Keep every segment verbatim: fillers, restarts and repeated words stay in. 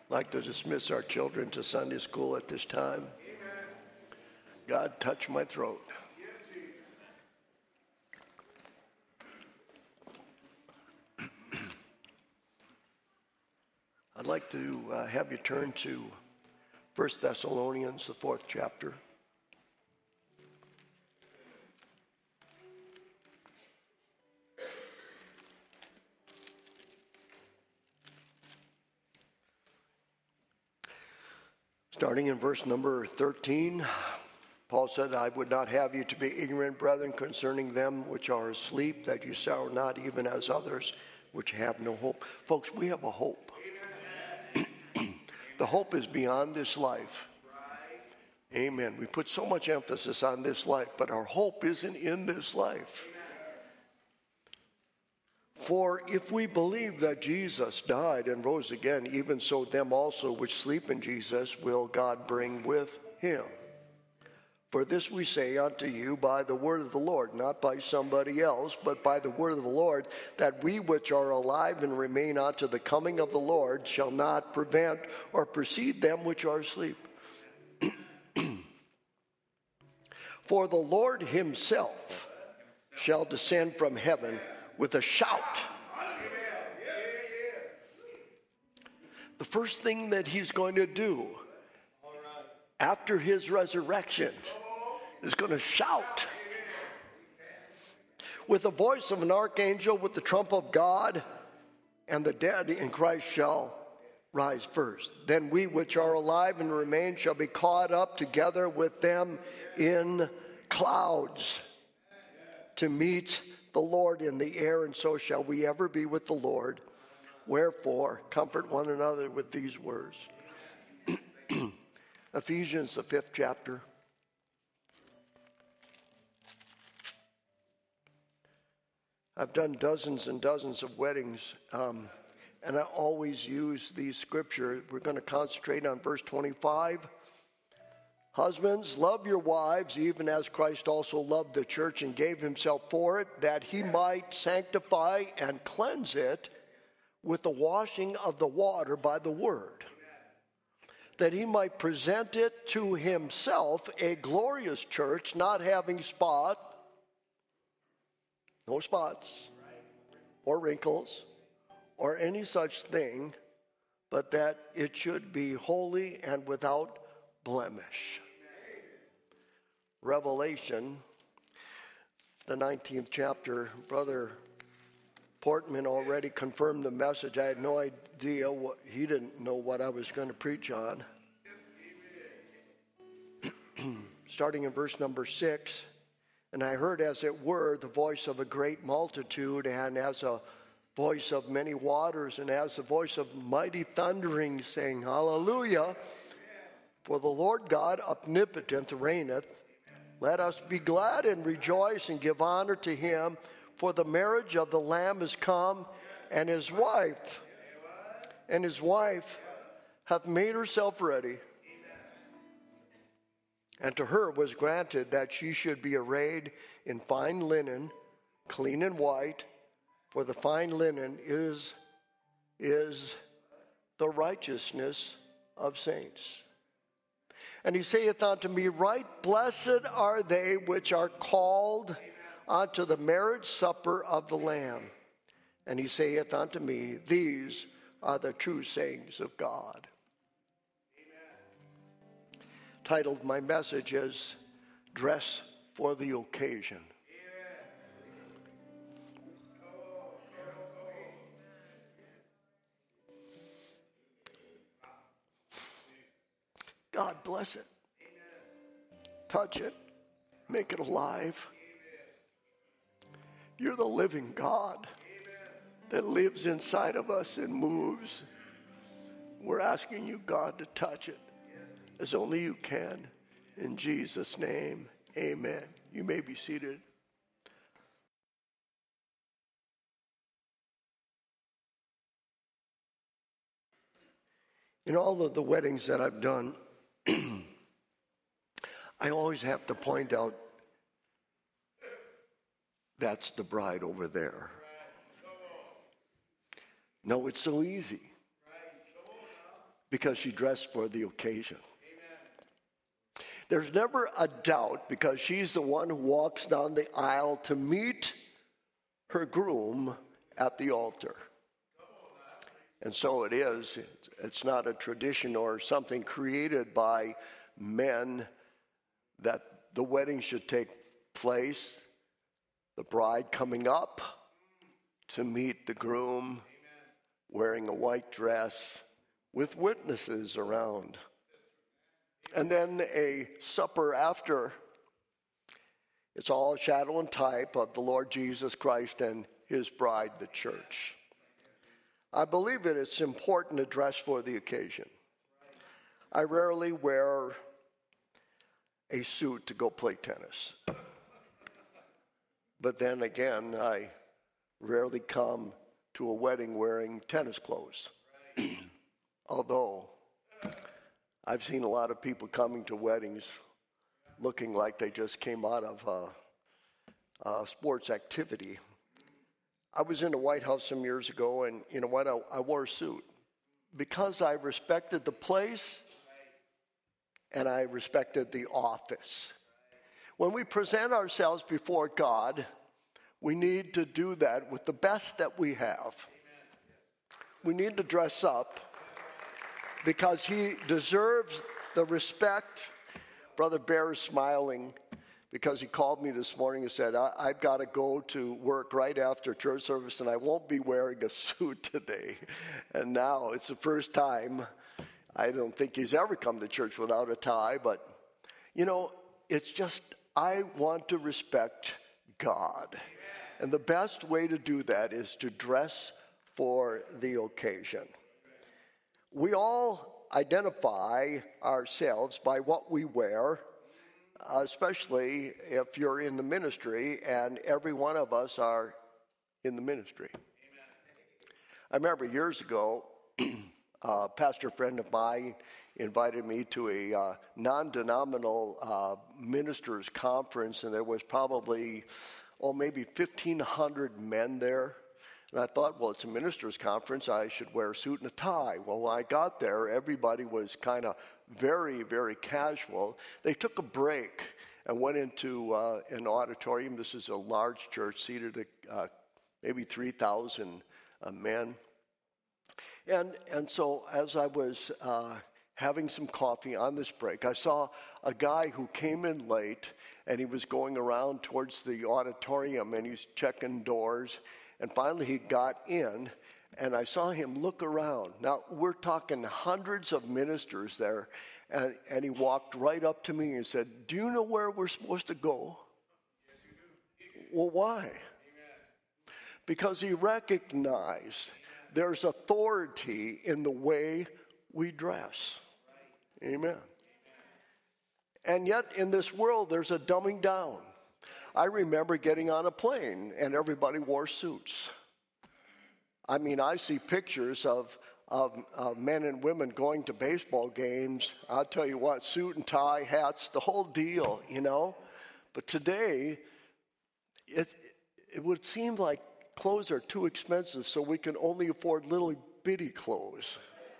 I'd like to dismiss our children to Sunday school at this time. Amen. God, touch my throat. Yes, I'd like to uh, have you turn to First Thessalonians, the fourth chapter. Starting in verse number thirteen, Paul said, I would not have you to be ignorant, brethren, concerning them which are asleep, that you sorrow not even as others which have no hope. Folks, we have a hope. The hope is beyond this life. Amen. We put so much emphasis on this life, but our hope isn't in this life. For if we believe that Jesus died and rose again, even so them also which sleep in Jesus will God bring with him. For this we say unto you by the word of the Lord, not by somebody else, but by the word of the Lord, that we which are alive and remain unto the coming of the Lord shall not prevent or precede them which are asleep. For the Lord himself shall descend from heaven with a shout. The first thing that he's going to do after his resurrection is going to shout with the voice of an archangel, with the trump of God, and the dead in Christ shall rise first. Then we which are alive and remain shall be caught up together with them in clouds to meet the Lord in the air, and so shall we ever be with the Lord. Wherefore, comfort one another with these words. Ephesians, the fifth chapter. I've done dozens and dozens of weddings, um, and I always use these scriptures. We're going to concentrate on verse twenty-five. Husbands, love your wives, even as Christ also loved the church and gave himself for it, that he might sanctify and cleanse it with the washing of the water by the word, that he might present it to himself a glorious church, not having spot, no spots, or wrinkles, or any such thing, but that it should be holy and without blemish. Revelation, the nineteenth chapter, Brother Portman already confirmed the message. I had no idea what, he didn't know what I was going to preach on. Starting in verse number six, and I heard as it were the voice of a great multitude, and as a voice of many waters, and as the voice of mighty thundering, saying, Hallelujah, for the Lord God omnipotent reigneth. Let us be glad and rejoice and give honor to him, for the marriage of the Lamb is come, and his wife, and his wife hath made herself ready. And to her was granted that she should be arrayed in fine linen, clean and white, for the fine linen is, is the righteousness of saints. And he saith unto me, right blessed are they which are called unto the marriage supper of the Lamb. And he saith unto me, these are the true sayings of God. Amen. Titled my message is Dress for the Occasion. God bless it. Amen. Touch it. Make it alive. Amen. You're the living God. Amen. That lives inside of us and moves. We're asking you, God, to touch it as only you can. In Jesus' name, amen. You may be seated. In all of the weddings that I've done, I always have to point out, that's the bride over there. No, it's so easy. because she dressed for the occasion. Amen. There's never a doubt because she's the one who walks down the aisle to meet her groom at the altar. And so it is. It's not a tradition or something created by men that the wedding should take place. The bride coming up to meet the groom wearing a white dress with witnesses around. And then a supper after. It's all shadow and type of the Lord Jesus Christ and his bride, the church. I believe that it's important to dress for the occasion. I rarely wear a suit to go play tennis. But then again, I rarely come to a wedding wearing tennis clothes. Although I've seen a lot of people coming to weddings looking like they just came out of a, a sports activity. I was in the White House some years ago, and you know what? I, I wore a suit because I respected the place and I respected the office. When we present ourselves before God, we need to do that with the best that we have. We need to dress up because he deserves the respect. Brother Bear is smiling because he called me this morning and said, I, I've got to go to work right after church service and I won't be wearing a suit today. And now it's the first time. I don't think he's ever come to church without a tie, but you know, it's just, I want to respect God. Amen. And the best way to do that is to dress for the occasion. We all identify ourselves by what we wear, especially if you're in the ministry, and every one of us are in the ministry. Amen. I remember years ago, a pastor friend of mine invited me to a uh, non-denominational uh, ministers conference, and there was probably, oh, maybe fifteen hundred men there. And I thought, well, it's a ministers conference. I should wear a suit and a tie. Well, when I got there, everybody was kind of very, very casual. They took a break and went into uh, an auditorium. This is a large church, seated uh, maybe three thousand uh, men. And and so as I was uh, having some coffee on this break, I saw a guy who came in late, and he was going around towards the auditorium, and he's checking doors. And finally he got in, and I saw him look around. Now, we're talking hundreds of ministers there, and, and he walked right up to me and said, do you know where we're supposed to go? Yes, you do. Well, why? Amen. Because he recognized there's authority in the way we dress. Right. Amen. Amen. And yet in this world, there's a dumbing down. I remember getting on a plane and everybody wore suits. I mean, I see pictures of, of, of men and women going to baseball games. I'll tell you what, suit and tie, hats, the whole deal, you know. But today, it, it would seem like clothes are too expensive, so we can only afford little bitty clothes.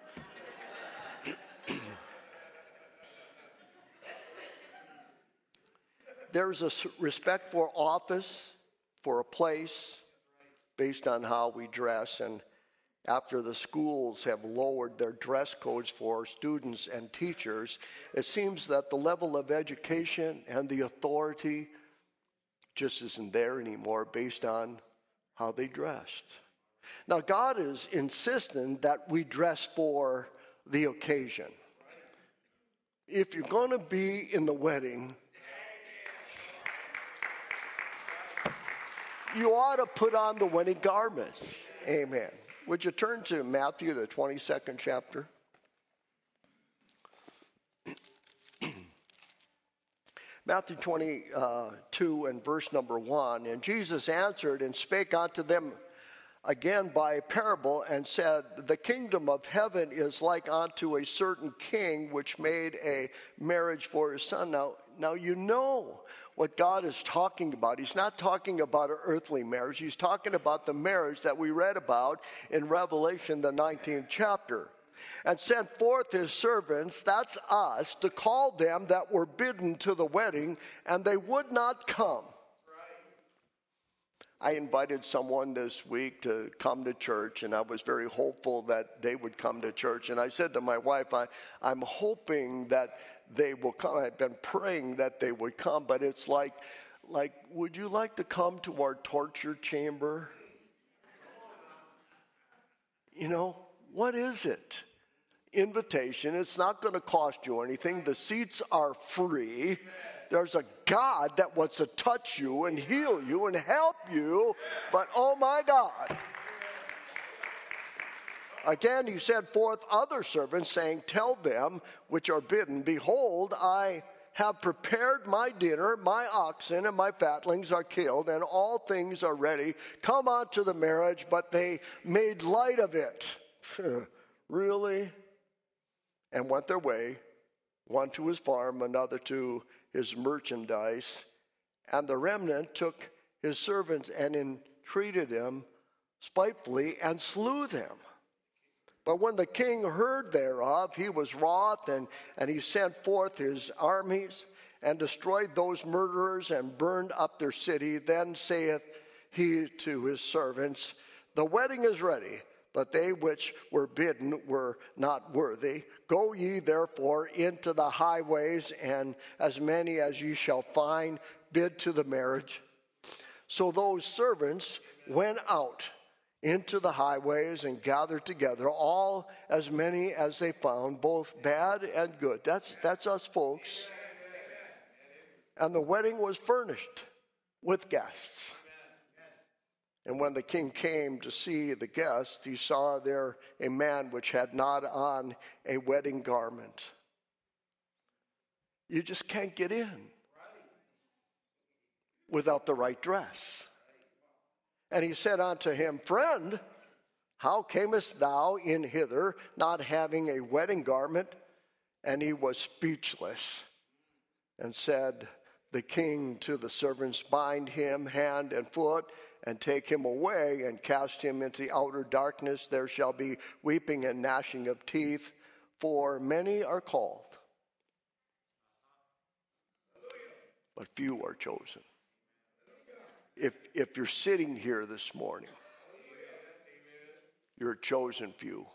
There's a respect for office, for a place, based on how we dress. And after the schools have lowered their dress codes for students and teachers, it seems that the level of education and the authority just isn't there anymore based on how they dressed. Now, God is insistent that we dress for the occasion. If you're going to be in the wedding, you ought to put on the wedding garments. Amen. Would you turn to Matthew, the twenty-second chapter? Matthew twenty-two and verse number one. And Jesus answered and spake unto them again by a parable, and said, the kingdom of heaven is like unto a certain king which made a marriage for his son. Now, now you know what God is talking about. He's not talking about an earthly marriage. He's talking about the marriage that we read about in Revelation, the nineteenth chapter. and sent forth his servants, that's us, to call them that were bidden to the wedding, and they would not come. I invited someone this week to come to church, and I was very hopeful that they would come to church. And I said to my wife, I, I'm hoping that they will come. I've been praying that they would come, but it's like, like, would you like to come to our torture chamber? You know, what is it? Invitation. It's not going to cost you anything. The seats are free. There's a God that wants to touch you and heal you and help you, but oh my God. Again, he sent forth other servants, saying, tell them which are bidden, behold, I have prepared my dinner, my oxen and my fatlings are killed, and all things are ready. Come on to the marriage, but they made light of it. Really? And went their way, one to his farm, another to his merchandise. And the remnant took his servants and entreated them spitefully and slew them. But when the king heard thereof, he was wroth, and, and he sent forth his armies and destroyed those murderers and burned up their city. Then saith he to his servants, the wedding is ready, but they which were bidden were not worthy. Go ye therefore into the highways, and as many as ye shall find, bid to the marriage. So those servants went out into the highways and gathered together all as many as they found, both bad and good. That's, that's us folks. And the wedding was furnished with guests. And when the king came to see the guests, he saw there a man which had not on a wedding garment. You just can't get in without the right dress. And he said unto him, friend, how camest thou in hither, not having a wedding garment? And he was speechless, and said the king to the servants, bind him hand and foot, and take him away, and cast him into the outer darkness. There shall be weeping and gnashing of teeth, for many are called, but few are chosen. If, if you're sitting here this morning, you're a chosen few.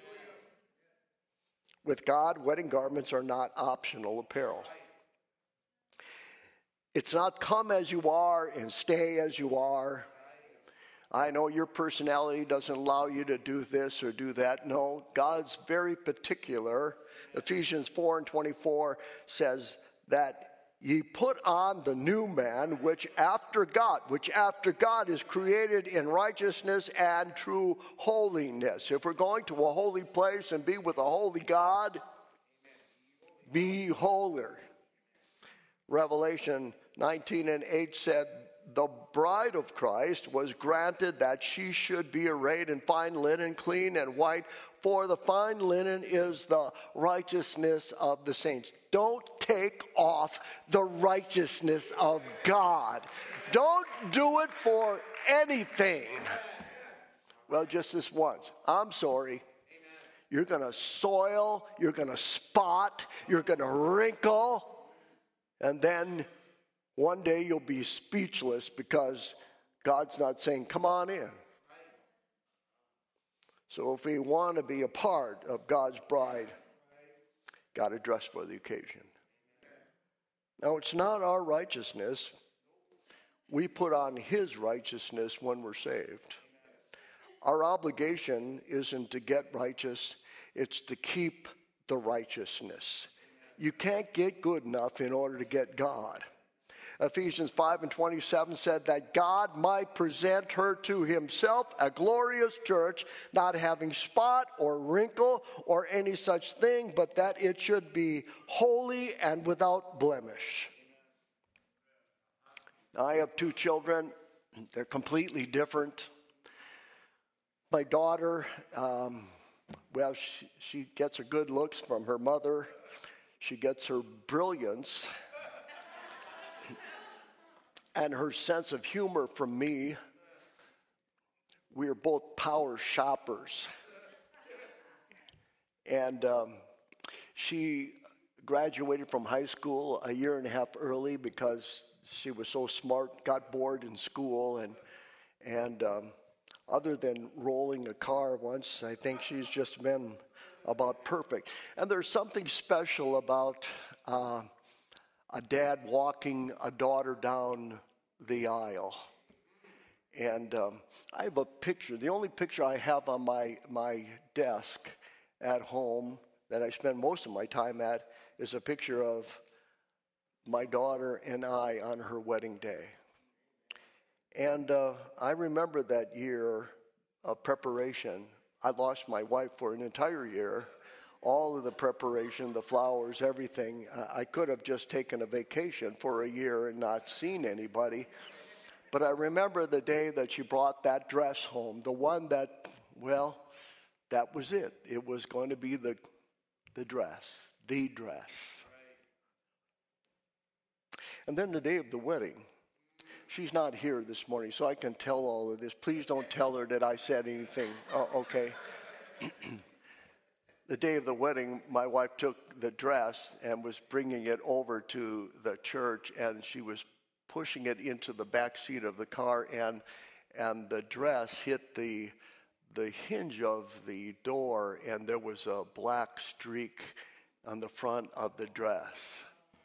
With God, wedding garments are not optional apparel. It's not come as you are and stay as you are. I know your personality doesn't allow you to do this or do that. No, God's very particular. Ephesians four and twenty-four says that ye put on the new man, which after God, which after God is created in righteousness and true holiness. If we're going to a holy place and be with a holy God, be holier. Revelation nineteen and eight said, the bride of Christ was granted that she should be arrayed in fine linen, clean and white, for the fine linen is the righteousness of the saints. Don't take off the righteousness of God. Don't do it for anything. Well, just this once. I'm sorry. You're going to soil, you're going to spot, you're going to wrinkle, and then one day you'll be speechless because God's not saying, come on in. So if we want to be a part of God's bride, got to dress for the occasion. Now, it's not our righteousness. We put on his righteousness when we're saved. Our obligation isn't to get righteous, it's to keep the righteousness. You can't get good enough in order to get God. Ephesians five and twenty-seven said that God might present her to himself, a glorious church, not having spot or wrinkle or any such thing, but that it should be holy and without blemish. Now, I have two children. They're completely different. My daughter, um, well, she, she gets her good looks from her mother. She gets her brilliance and her sense of humor from me. We are both power shoppers. And um, she graduated from high school a year and a half early because she was so smart, got bored in school, and and um, other than rolling a car once, I think she's just been about perfect. And there's something special about uh, a dad walking a daughter down the aisle. And um, I have a picture. The only picture I have on my, my desk at home that I spend most of my time at is a picture of my daughter and I on her wedding day. And uh, I remember that year of preparation. I lost my wife for an entire year. All of the preparation, the flowers, everything. I could have just taken a vacation for a year and not seen anybody. But I remember the day that she brought that dress home, the one that, well, that was it. It was going to be the, the dress, the dress. And then the day of the wedding. She's not here this morning, so I can tell all of this. Please don't tell her that I said anything. Oh, okay. The day of the wedding, my wife took the dress and was bringing it over to the church, and she was pushing it into the back seat of the car, and and the dress hit the the hinge of the door, and there was a black streak on the front of the dress.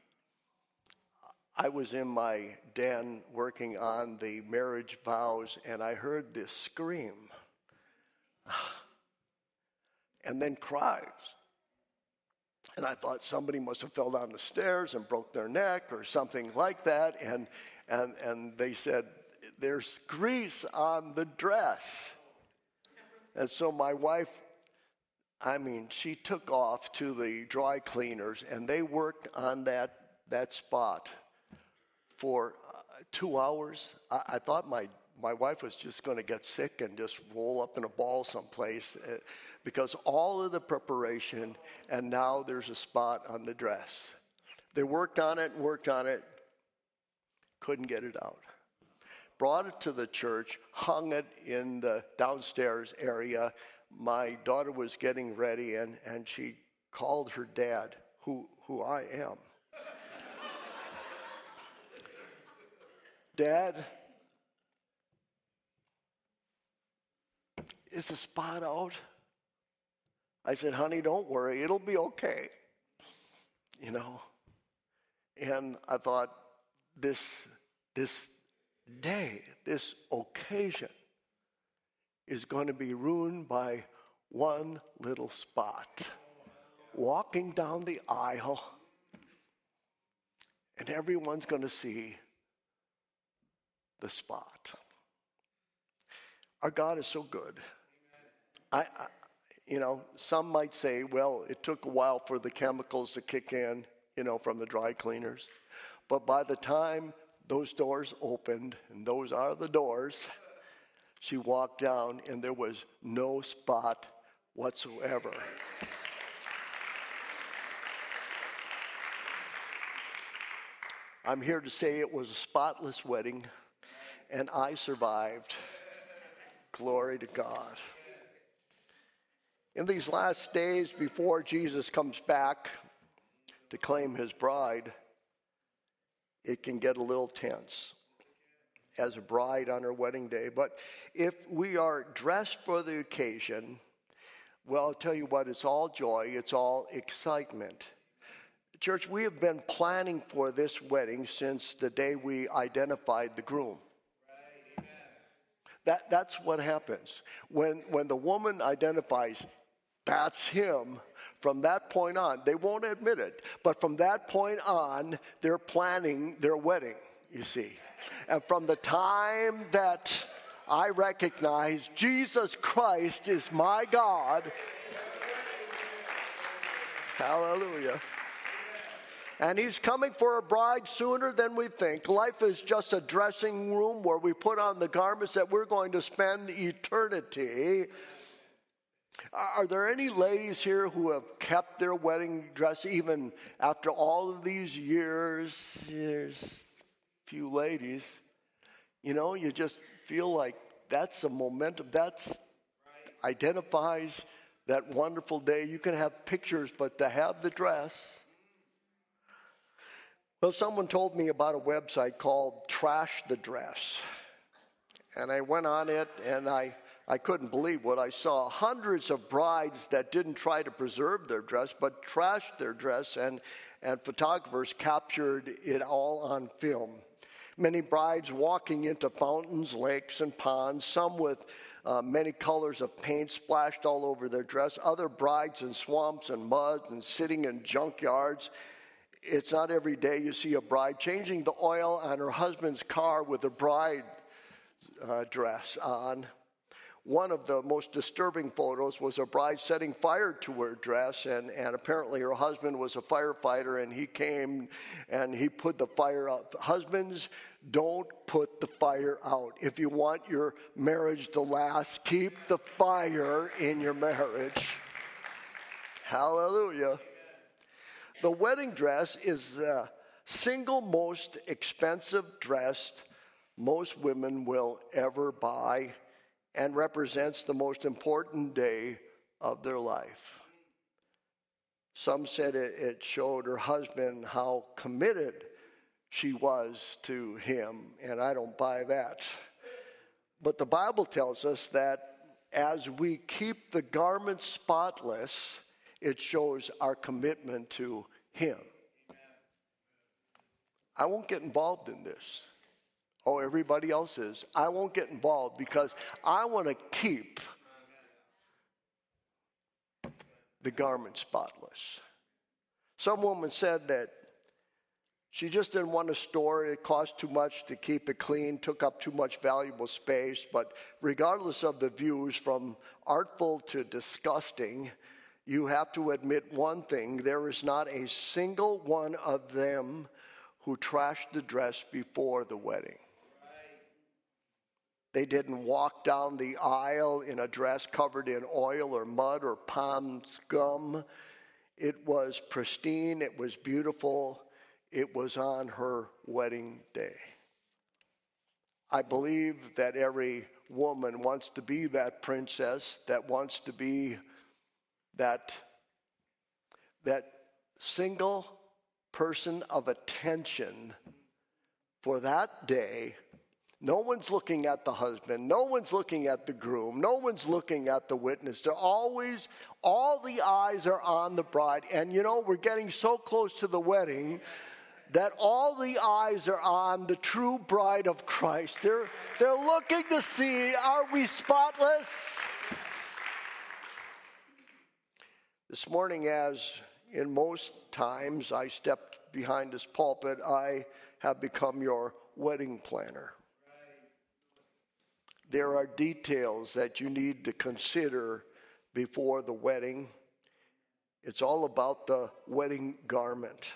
I was in my den working on the marriage vows, and I heard this scream, and then cries. And I thought somebody must have fell down the stairs and broke their neck or something like that. And and and they said, there's grease on the dress. And so my wife, I mean, she took off to the dry cleaners, and they worked on that, that spot for uh, two hours. I, I thought my, my wife was just going to get sick and just roll up in a ball someplace. Uh, because all of the preparation, and now there's a spot on the dress. They worked on it and worked on it, couldn't get it out. Brought it to the church, hung it in the downstairs area. My daughter was getting ready, and, and she called her dad, who, who I am. Dad, is the spot out? I said, honey, don't worry. It'll be okay. You know? And I thought, this, this day, this occasion is going to be ruined by one little spot. Walking down the aisle, and everyone's going to see the spot. Our God is so good. I, I, you know, some might say, well, it took a while for the chemicals to kick in, you know, from the dry cleaners. But by the time those doors opened, and those are the doors, she walked down, and there was no spot whatsoever. I'm here to say it was a spotless wedding, and I survived. Glory to God. In these last days before Jesus comes back to claim his bride, it can get a little tense as a bride on her wedding day. But if we are dressed for the occasion, well, I'll tell you what, it's all joy, it's all excitement. Church, we have been planning for this wedding since the day we identified the groom. That, that's what happens. When, when the woman identifies, that's him, from that point on, they won't admit it, but from that point on, they're planning their wedding, you see. And from the time that I recognize Jesus Christ is my God, hallelujah, and he's coming for a bride sooner than we think. Life is just a dressing room where we put on the garments that we're going to spend eternity. Are there any ladies here who have kept their wedding dress even after all of these years? There's a few ladies. You know, you just feel like that's a momentum. That identifies that wonderful day. You can have pictures, but to have the dress. Well, someone told me about a website called Trash the Dress. And I went on it, and I, I couldn't believe what I saw. Hundreds of brides that didn't try to preserve their dress, but trashed their dress, and, and photographers captured it all on film. Many brides walking into fountains, lakes, and ponds, some with uh, many colors of paint splashed all over their dress, other brides in swamps and mud and sitting in junkyards. It's not every day you see a bride changing the oil on her husband's car with a bride uh, dress on. One of the most disturbing photos was a bride setting fire to her dress, and, and apparently her husband was a firefighter, and he came and he put the fire out. Husbands, don't put the fire out. If you want your marriage to last, keep the fire in your marriage. Hallelujah. The wedding dress is the single most expensive dress most women will ever buy, and represents the most important day of their life. Some said it, it showed her husband how committed she was to him, and I don't buy that. But the Bible tells us that as we keep the garment spotless, it shows our commitment to him. I won't get involved in this. Oh, everybody else is. I won't get involved because I want to keep the garment spotless. Some woman said that she just didn't want to store it. It cost too much to keep it clean, took up too much valuable space. But regardless of the views, from artful to disgusting, you have to admit one thing: there is not a single one of them who trashed the dress before the wedding. They didn't walk down the aisle in a dress covered in oil or mud or palm scum. It was pristine. It was beautiful. It was on her wedding day. I believe that every woman wants to be that princess, that wants to be that, that single person of attention for that day. No one's looking at the husband. No one's looking at the groom. No one's looking at the witness. They're always, all the eyes are on the bride. And you know, we're getting so close to the wedding that all the eyes are on the true bride of Christ. They're, they're looking to see, are we spotless? This morning, as in most times I stepped behind this pulpit, I have become your wedding planner. There are details that you need to consider before the wedding. It's all about the wedding garment.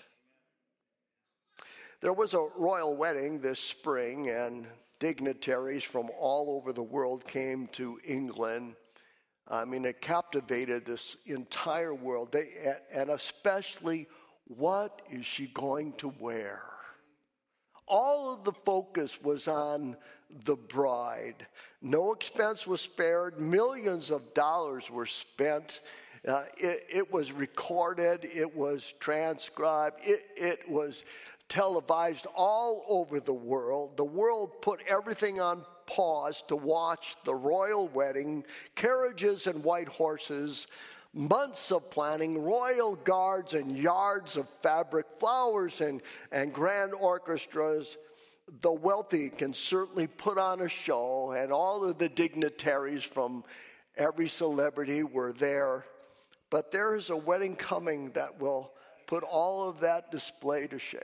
There was a royal wedding this spring, and dignitaries from all over the world came to England. I mean, it captivated this entire world. They, and especially, what is she going to wear? All of the focus was on the bride. No expense was spared. Millions of dollars were spent. Uh, it, it was recorded. It was transcribed. It, it was televised all over the world. The world put everything on pause to watch the royal wedding, carriages and white horses, months of planning, royal guards and yards of fabric, flowers and, and grand orchestras. The wealthy can certainly put on a show, and all of the dignitaries from every celebrity were there. But there is a wedding coming that will put all of that display to shame.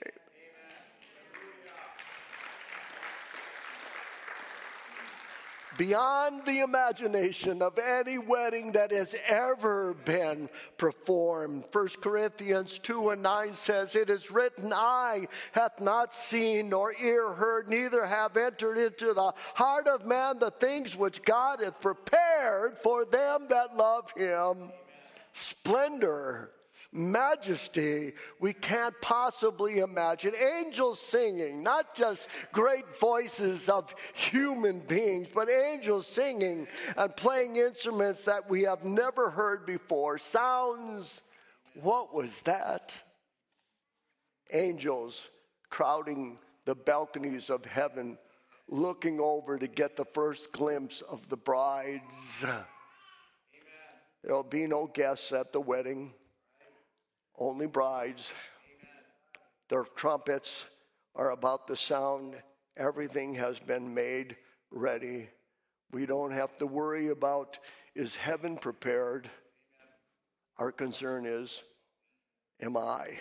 Beyond the imagination of any wedding that has ever been performed. First Corinthians two and nine says, "It is written, eye hath not seen, nor ear heard, neither have entered into the heart of man the things which God hath prepared for them that love him." Splendor, majesty we can't possibly imagine. Angels singing, not just great voices of human beings, but angels singing and playing instruments that we have never heard before. Sounds, what was that? Angels crowding the balconies of heaven, looking over to get the first glimpse of the brides. Amen. There'll be no guests at the wedding, only brides. Amen. Their trumpets are about to sound. Everything has been made ready. We don't have to worry about, is heaven prepared? Amen. Our concern is, am I?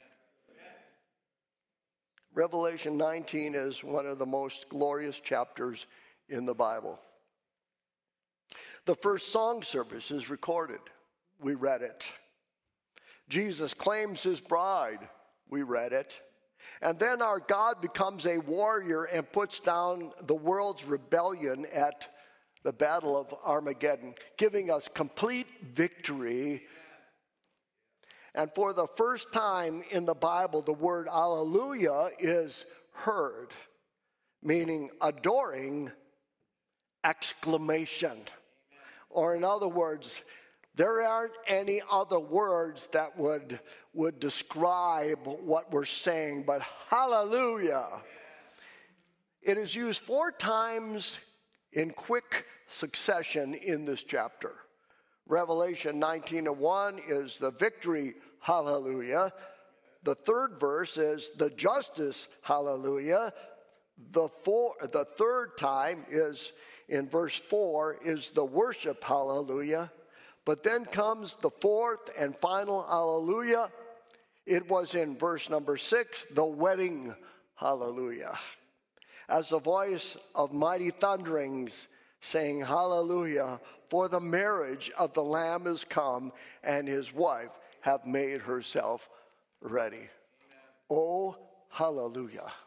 Revelation nineteen is one of the most glorious chapters in the Bible. The first song service is recorded. We read it. Jesus claims his bride. We read it. And then our God becomes a warrior and puts down the world's rebellion at the Battle of Armageddon, giving us complete victory. And for the first time in the Bible, the word alleluia is heard, meaning adoring exclamation. Or in other words, there aren't any other words that would, would describe what we're saying, but hallelujah. It is used four times in quick succession in this chapter. Revelation nineteen and one is the victory, hallelujah. The third verse is the justice, hallelujah. The, four, the third time is in verse four is the worship, hallelujah. But then comes the fourth and final hallelujah. It was in verse number six, the wedding, hallelujah. As the voice of mighty thunderings saying, hallelujah, for the marriage of the Lamb is come, and his wife hath made herself ready. Amen. Oh, hallelujah. Amen.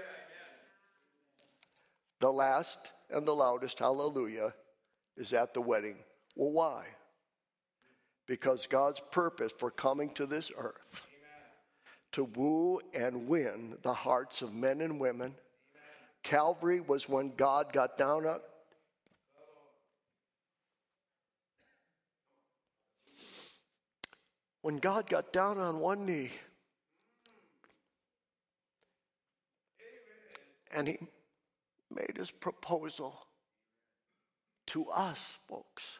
The last and the loudest hallelujah is at the wedding. Well, why? Because God's purpose for coming to this earth, amen, to woo and win the hearts of men and women. Amen. Calvary was when God got down on When God got down on one knee and he made his proposal to us, folks.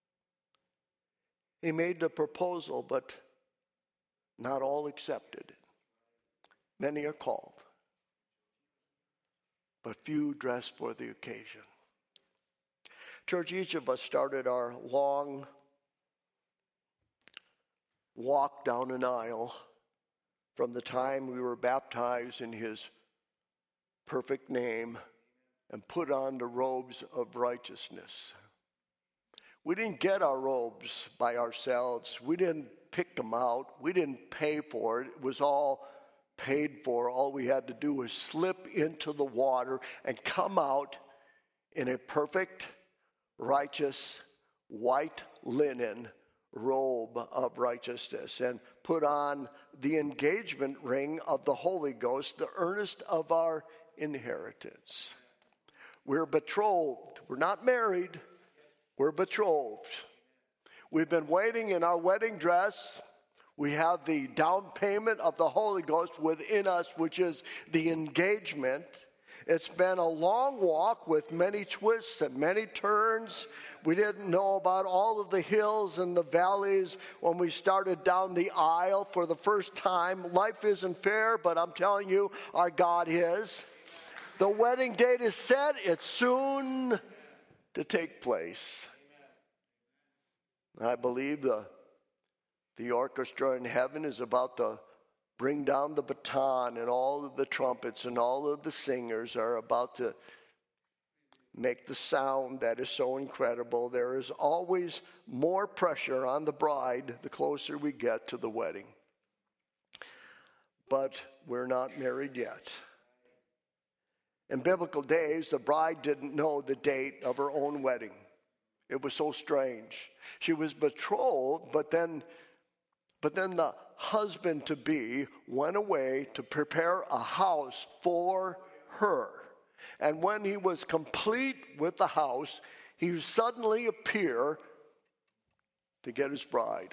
He made the proposal, but not all accepted it. Many are called, but few dressed for the occasion. Church, each of us started our long walk down an aisle from the time we were baptized in his perfect name and put on the robes of righteousness. We didn't get our robes by ourselves. We didn't pick them out. We didn't pay for it. It was all paid for. All we had to do was slip into the water and come out in a perfect, righteous, white linen robe of righteousness and put on the engagement ring of the Holy Ghost, the earnest of our inheritance. We're betrothed. We're not married. We're betrothed. We've been waiting in our wedding dress. We have the down payment of the Holy Ghost within us, which is the engagement. It's been a long walk with many twists and many turns. We didn't know about all of the hills and the valleys when we started down the aisle for the first time. Life isn't fair, but I'm telling you, our God is. The wedding date is set. It's soon to take place. I believe the, the orchestra in heaven is about to bring down the baton, and all of the trumpets and all of the singers are about to make the sound that is so incredible. There is always more pressure on the bride the closer we get to the wedding. But we're not married yet. In biblical days, the bride didn't know the date of her own wedding. It was so strange. She was betrothed, but then But then the husband-to-be went away to prepare a house for her. And when he was complete with the house, he would suddenly appear to get his bride.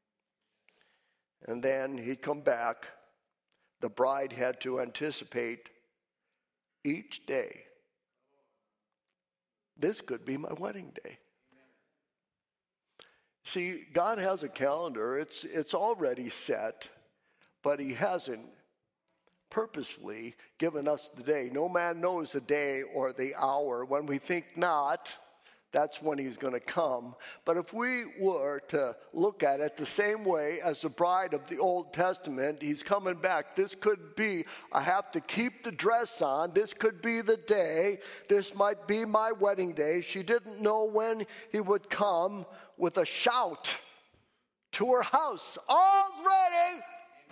And then he'd come back. The bride had to anticipate each day. This could be my wedding day. See, God has a calendar. It's, it's already set, but he hasn't purposefully given us the day. No man knows the day or the hour. When we think not, that's when he's going to come. But if we were to look at it the same way as the bride of the Old Testament, he's coming back. This could be, I have to keep the dress on. This could be the day. This might be my wedding day. She didn't know when he would come with a shout to her house. All ready!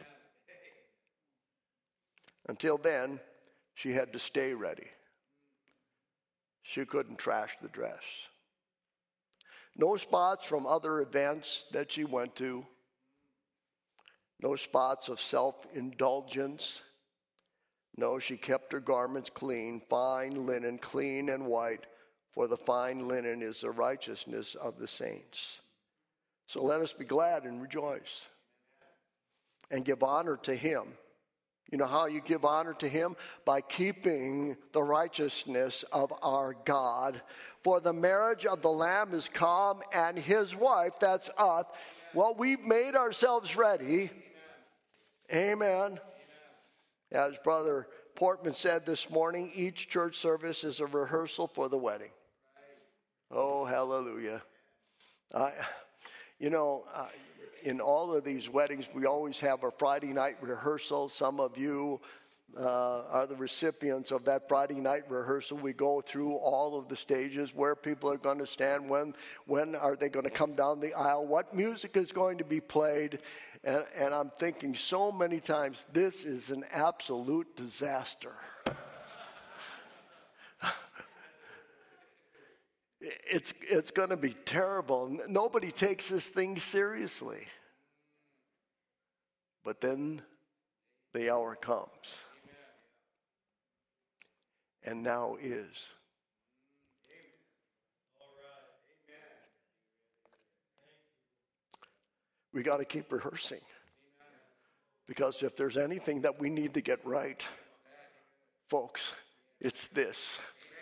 Until then, she had to stay ready. She couldn't trash the dress. No spots from other events that she went to. No spots of self-indulgence. No, she kept her garments clean, fine linen, clean and white, for the fine linen is the righteousness of the saints. So let us be glad and rejoice and give honor to him. You know how you give honor to him? By keeping the righteousness of our God. For the marriage of the Lamb is come, and his wife, that's us. Well, we've made ourselves ready. Amen. Amen. As Brother Portman said this morning, each church service is a rehearsal for the wedding. Oh, hallelujah. Uh, you know, uh, in all of these weddings, we always have a Friday night rehearsal. Some of you uh, are the recipients of that Friday night rehearsal. We go through all of the stages, where people are going to stand, when when are they going to come down the aisle, what music is going to be played. And, and I'm thinking so many times, this is an absolute disaster. It's, it's going to be terrible. Nobody takes this thing seriously. But then the hour comes. And now is. We got to keep rehearsing. Because if there's anything that we need to get right, folks, it's this.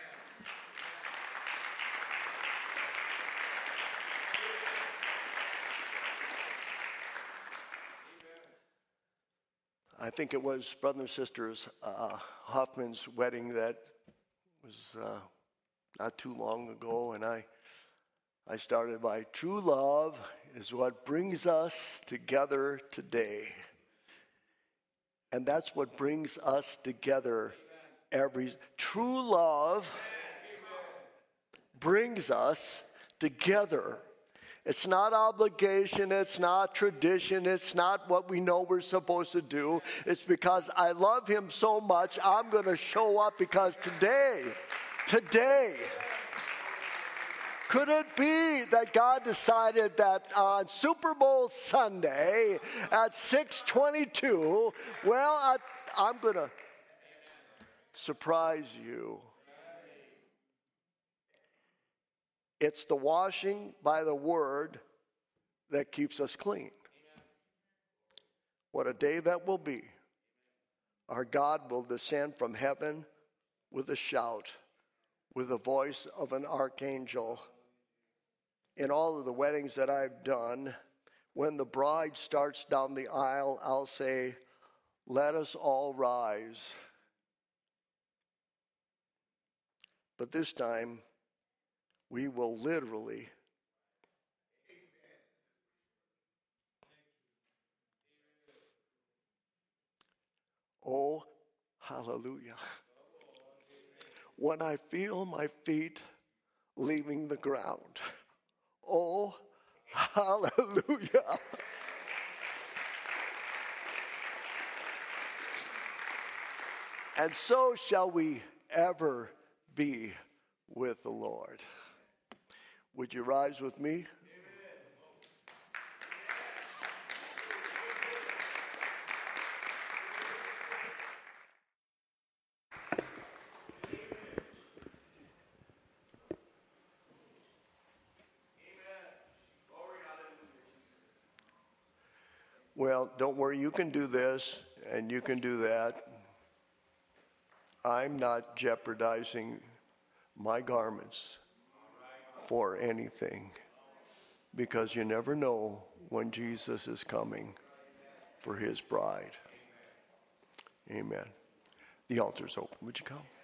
I think it was Brother and Sisters uh, Hoffman's wedding that was uh, not too long ago, and I I started by, true love is what brings us together today. And that's what brings us together every, true love brings us together. It's not obligation, it's not tradition, it's not what we know we're supposed to do. It's because I love him so much, I'm going to show up, because today, today, could it be that God decided that on Super Bowl Sunday at six twenty-two, well, I, I'm going to surprise you. It's the washing by the word that keeps us clean. What a day that will be. Our God will descend from heaven with a shout, with the voice of an archangel. In all of the weddings that I've done, when the bride starts down the aisle, I'll say, let us all rise. But this time, we will literally oh, hallelujah. When I feel my feet leaving the ground, oh, hallelujah. And so shall we ever be with the Lord. Would you rise with me? well, don't worry, you can do this and you can do that. I'm not jeopardizing my garments for anything, because you never know when Jesus is coming for his bride. Amen. The altar's open. Would you come?